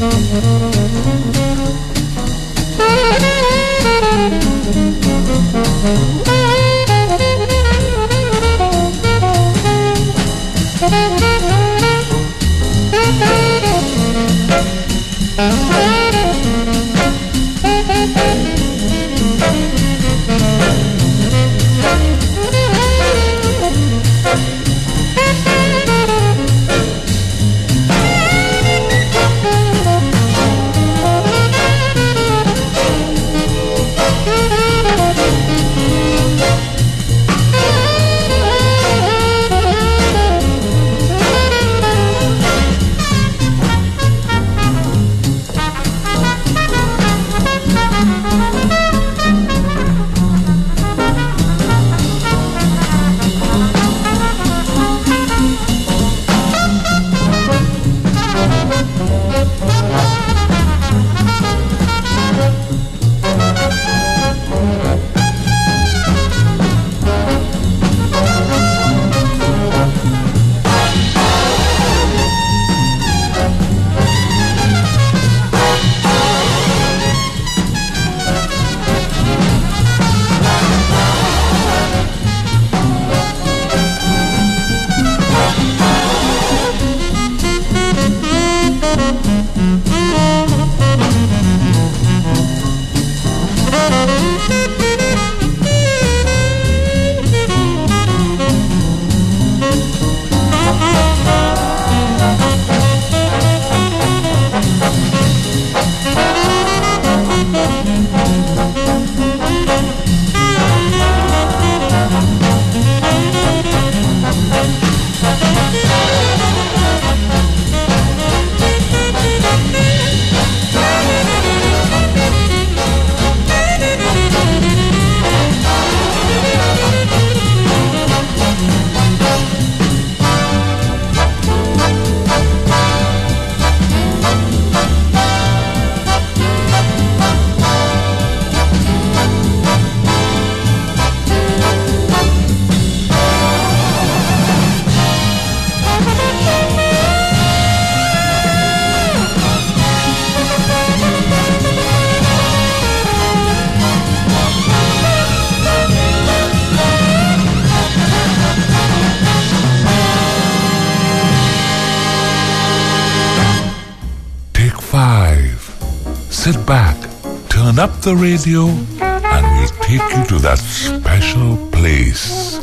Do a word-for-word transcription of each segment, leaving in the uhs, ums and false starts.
Sit back, turn up the radio, and we'll take you to that special place.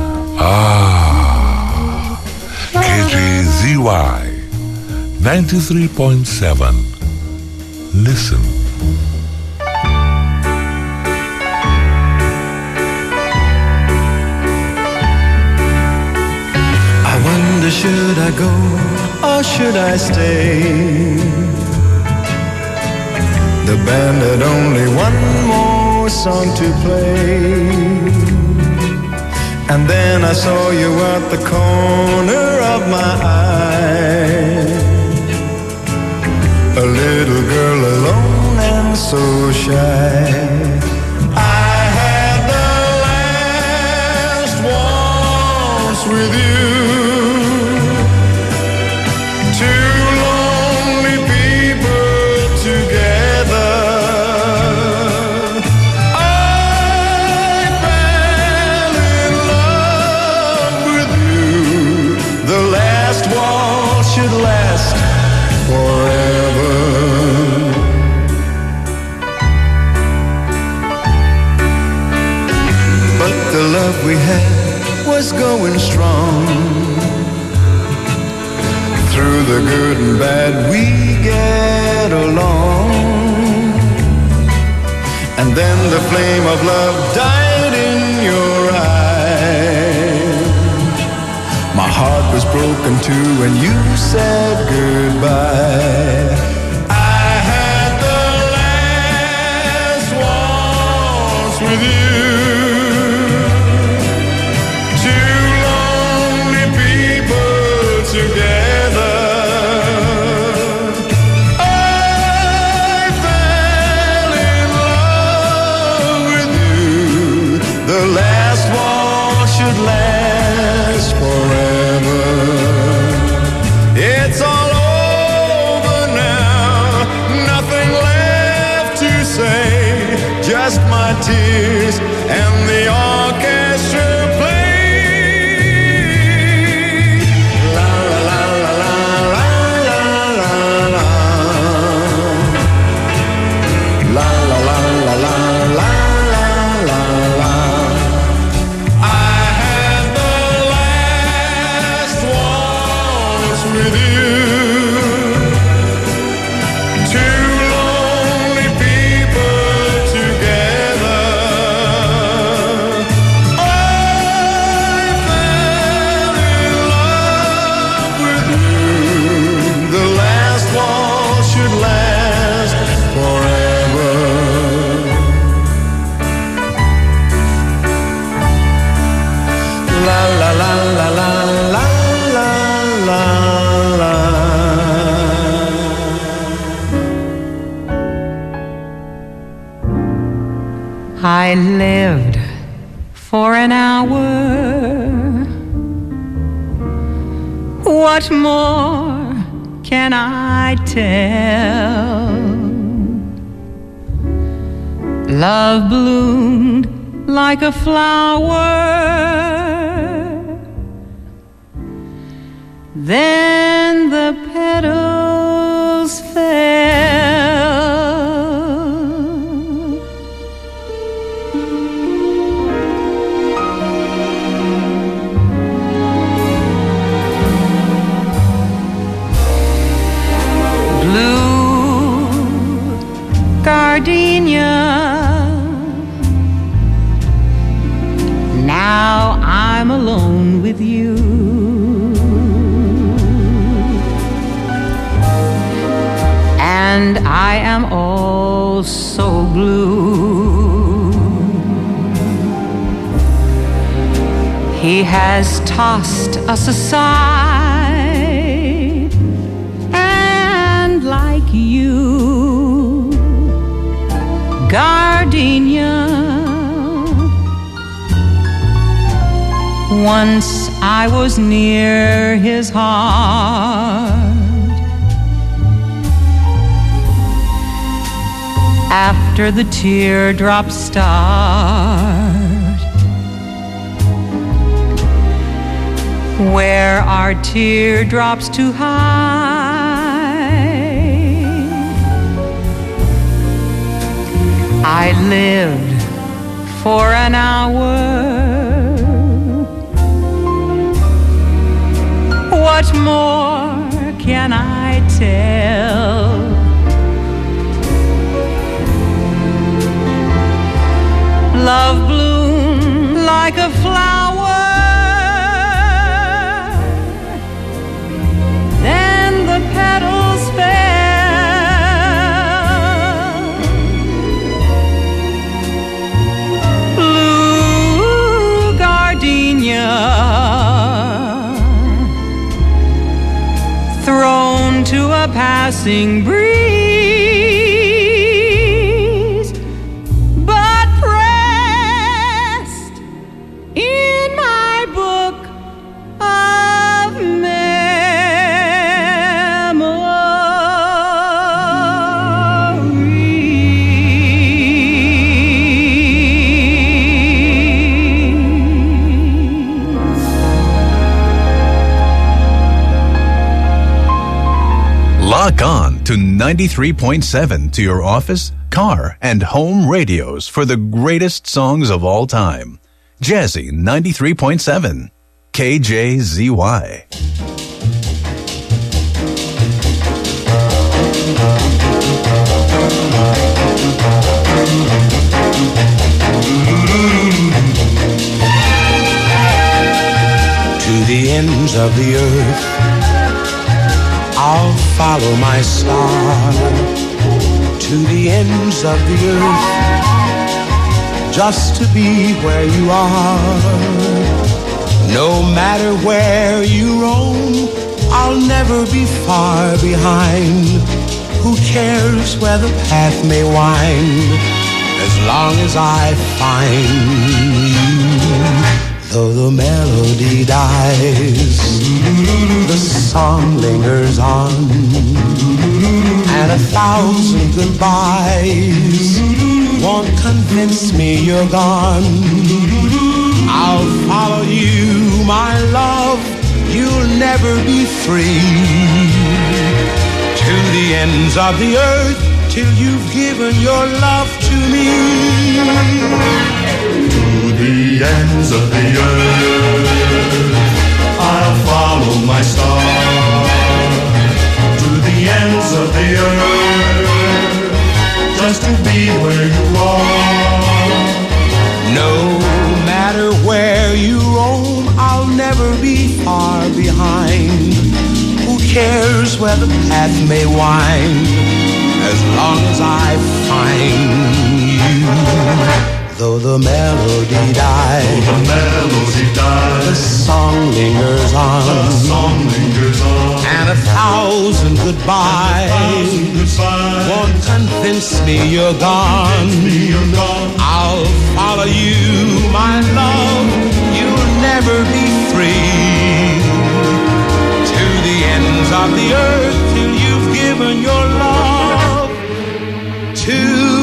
Ah, K J Z Y ninety-three point seven. Listen. I wonder, should I go or should I stay? The band had only one more song to play, and then I saw you at the corner of my eye, a little girl alone and so shy. I had the last waltz with you, two lonely people together. I fell in love with you. The last waltz should last forever. But the love we had was going strong. Through the good and bad we get along. And then the flame of love died in your eyes. My heart was broken too when you said goodbye. I had the last waltz with you. Two lonely people together. I fell in love with you. The last waltz should last forever. It's all over just my tears and the orchestra played. La la la la la la la la. La la la la la la la la. I had the last waltz with you. I lived for an hour. What more can I tell? Love bloomed like a flower. Then the petals fell. Gardenia. Now I'm alone with you. And I am all so blue. He has tossed us aside, and like you, gardenia. Once I was near his heart. After the teardrops start, where are teardrops to hide? I lived for an hour. What more can I tell? Love bloomed like a flower. Then the petals fell. Blue gardenia, thrown to a passing breeze, but pressed in my book of Lock on to ninety-three point seven to your office, car, and home radios for the greatest songs of all time. Jazzy ninety-three point seven, K J Z Y. To the ends of the earth I'll follow my star, to the ends of the earth, just to be where you are. No matter where you roam, I'll never be far behind. Who cares where the path may wind, as long as I find you. Though the melody dies, the song lingers on, and a thousand goodbyes won't convince me you're gone. I'll follow you, my love, you'll never be free. To the ends of the earth, till you've given your love to me. To the ends of the earth, I'll follow my star. To the ends of the earth, just to be where you are. No matter where you roam, I'll never be far behind. Who cares where the path may wind, as long as I find you. Though the melody dies, Though the melody dies, the song lingers on, the song lingers on, and a thousand goodbyes, a thousand goodbyes won't convince me you're gone. Me you're gone. I'll follow you, my love, you'll never be free. To the ends of the earth, till you've given your love to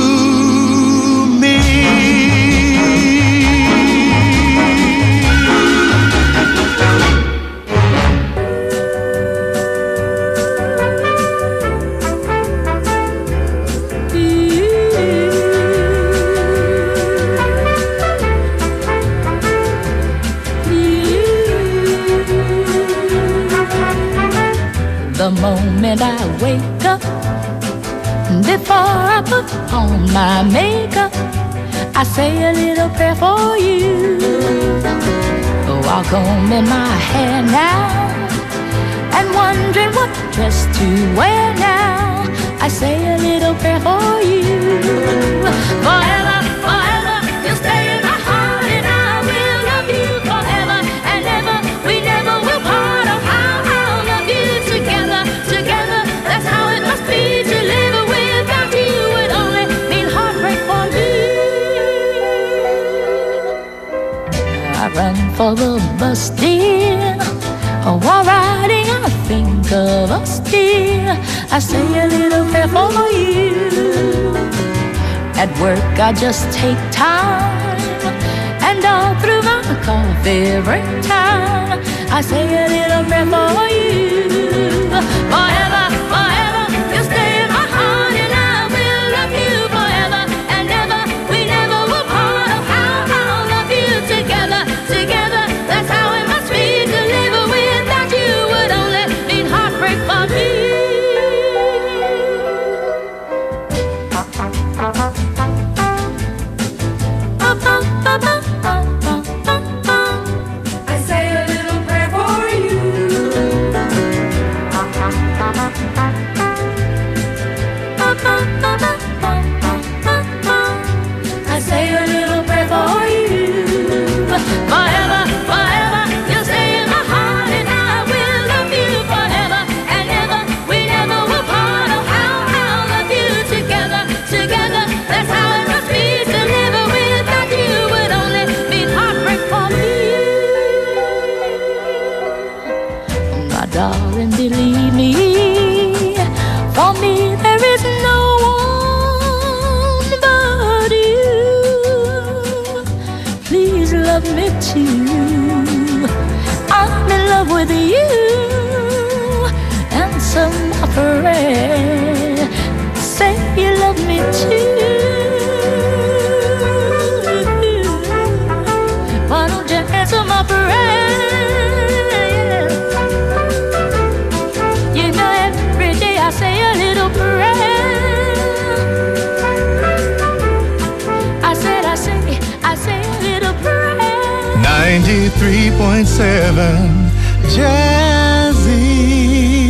the moment I wake up, before I put on my makeup, I say a little prayer for you. While combing my hair now and wondering what dress to wear now, I say a little prayer for you. Forever, forever, you'll stay in my heart, and I will love you forever and ever. We never will part. Oh, how I'll love you together, together. That's how it must be to live without you. Would only mean heartbreak for me. I run for the bus, dear. Oh, while riding, I think of us, dear. I say a little prayer for you. At work, I just take time, and all through my coffee break time, I say a little prayer for you. Forever, forever, you'll stay in my heart, and I will love you forever and ever. We never will part. Oh, how I'll love you together, together. That's how it must be to live without you. Would only mean heartbreak for me. I say a little prayer for you. I say a little prayer for you. Forever, forever, you'll stay in my heart, and I will love you forever and ever. We never will part. Oh, how I'll love you together, together. That's how it must be to live without you. Would only mean heartbreak for me. My darling, believe me, for me there is no one but you. Please love me too. I'm in love with you. Answer my prayer. Say you love me too. Why don't you answer my prayer? You know every day I say a little prayer. I said, I say, I say a little prayer. ninety-three point seven Jazzy.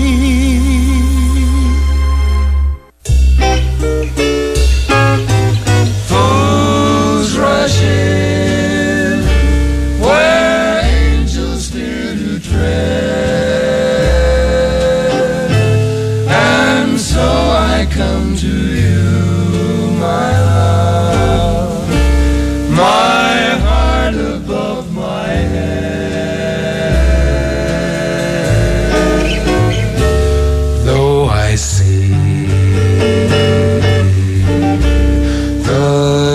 Fools rushing where angels fear to tread, and so I come to you, my love, my heart above my head. Though I see the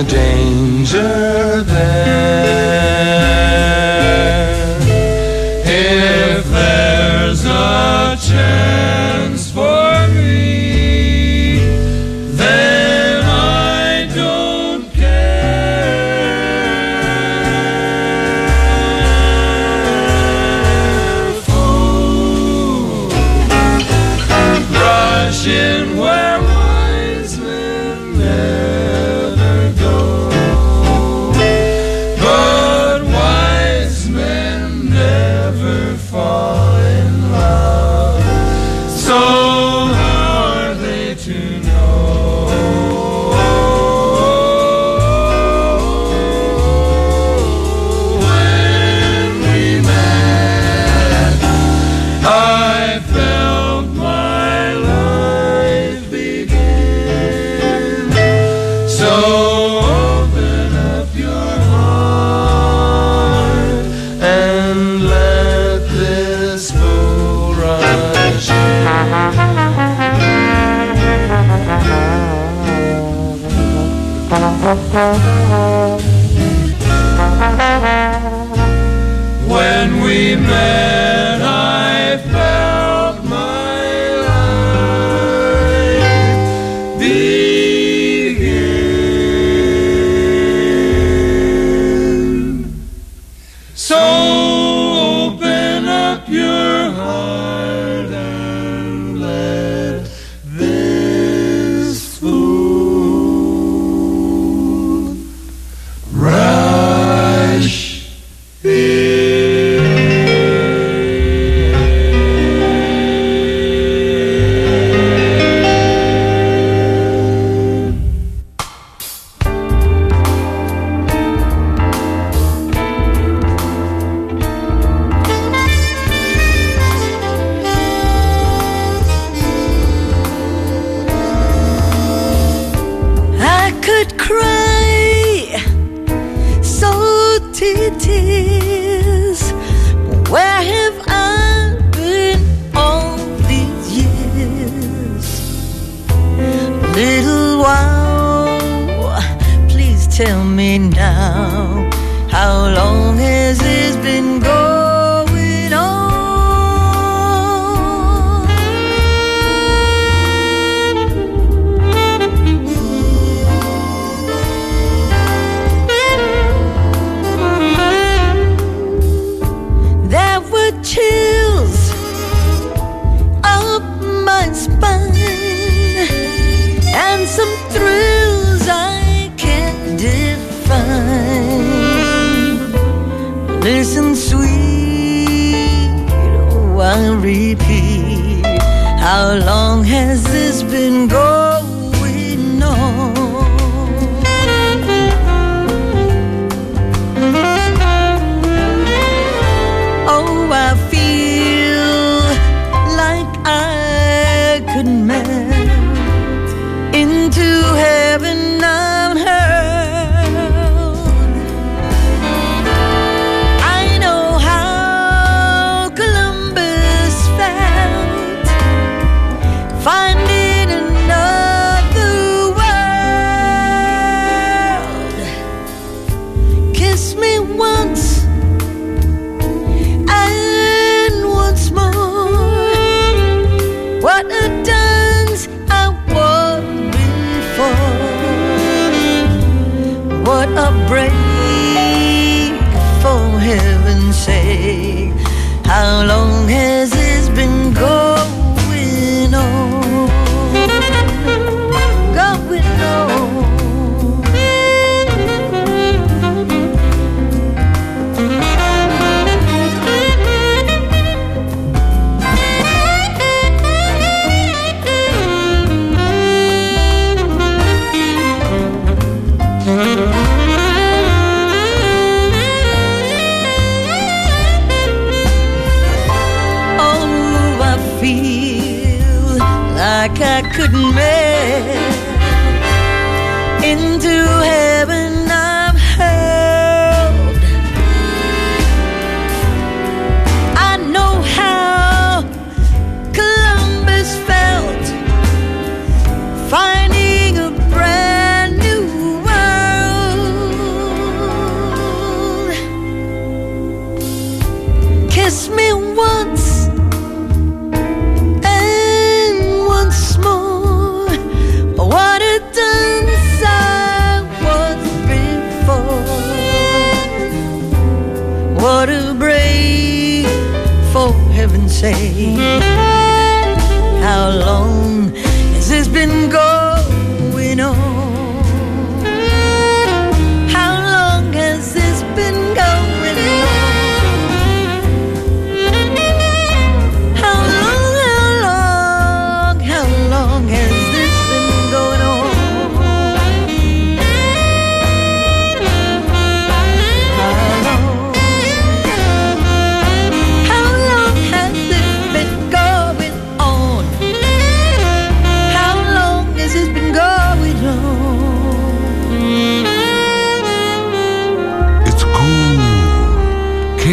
land where wise men never go. But wise men never fall in love, so how are they to know? When we met, I felt my life begin. So open up your heart and let this bull rush when we met, I felt my life begin. So open up your heart and let this fool rush I could cry so to tears. Where have I been all these years? Little while, please tell me now, how long has this been going on? There were chills up my spine and some thrills I can't define. Listen, sweet, oh, I'll repeat. How long has this been going on? Oh, I feel like I could melt into heaven unheard. I know how Columbus felt, finding another world. Kiss me once and once more. What a dance I was before. What a break, for heaven's sake. How long has this been going on? Going on. Oh, I feel like I couldn't melt into heaven I've held. I know how Columbus felt, finding a brand new world. Kiss me once and once more. What a dance I was before.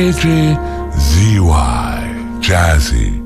K J Z Y Jazzy.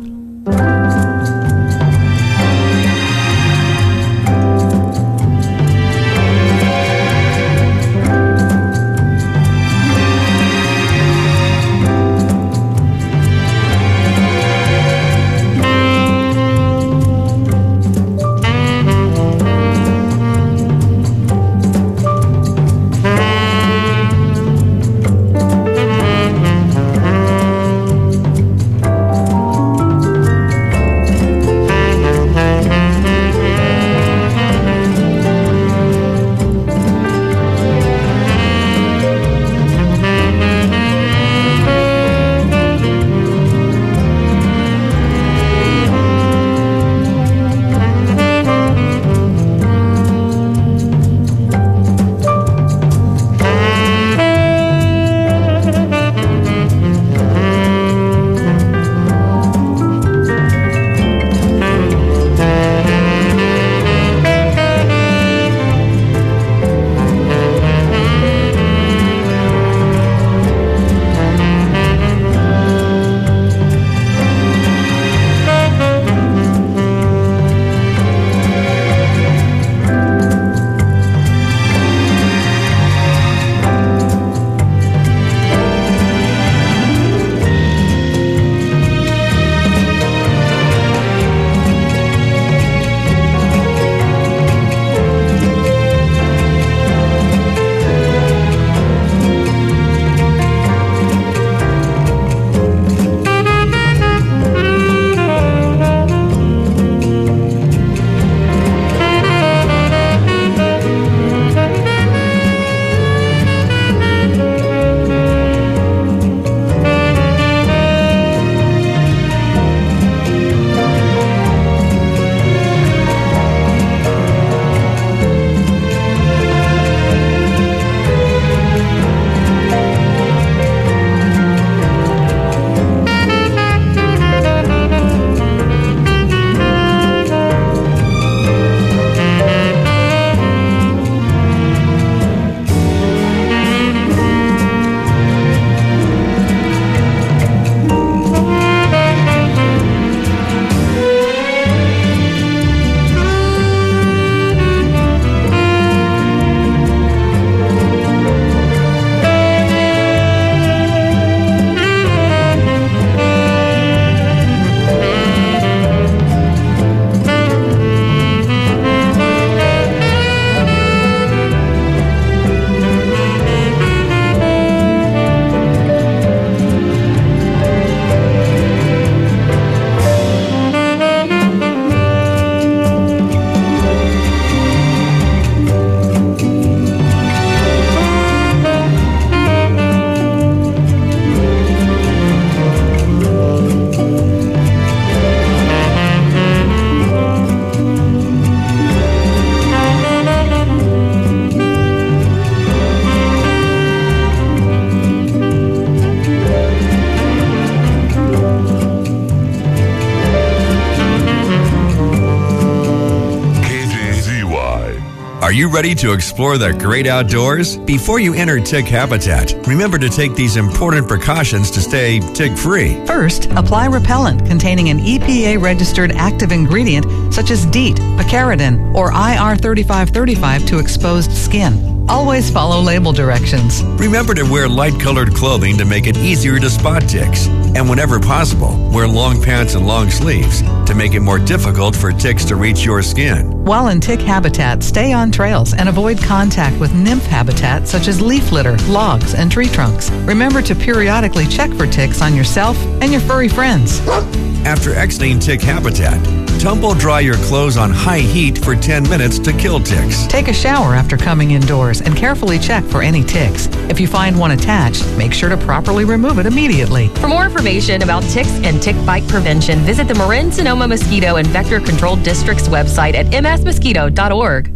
Are you ready to explore the great outdoors? Before you enter tick habitat, remember to take these important precautions to stay tick-free. First, apply repellent containing an E P A-registered active ingredient such as DEET, picaridin, or I R thirty-five thirty-five to exposed skin. Always follow label directions. Remember to wear light-colored clothing to make it easier to spot ticks. And whenever possible, wear long pants and long sleeves to make it more difficult for ticks to reach your skin. While in tick habitat, stay on trails and avoid contact with nymph habitat such as leaf litter, logs, and tree trunks. Remember to periodically check for ticks on yourself and your furry friends. After exiting tick habitat, tumble dry your clothes on high heat for ten minutes to kill ticks. Take a shower after coming indoors and carefully check for any ticks. If you find one attached, make sure to properly remove it immediately. For more information about ticks and tick bite prevention, visit the Marin Sonoma Mosquito and Vector Control District's website at m s mosquito dot org.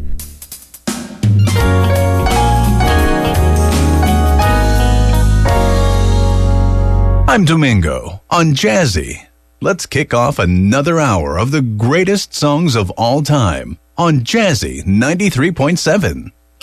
I'm Domingo on Jazzy. Let's kick off another hour of the greatest songs of all time on Jazzy ninety-three point seven.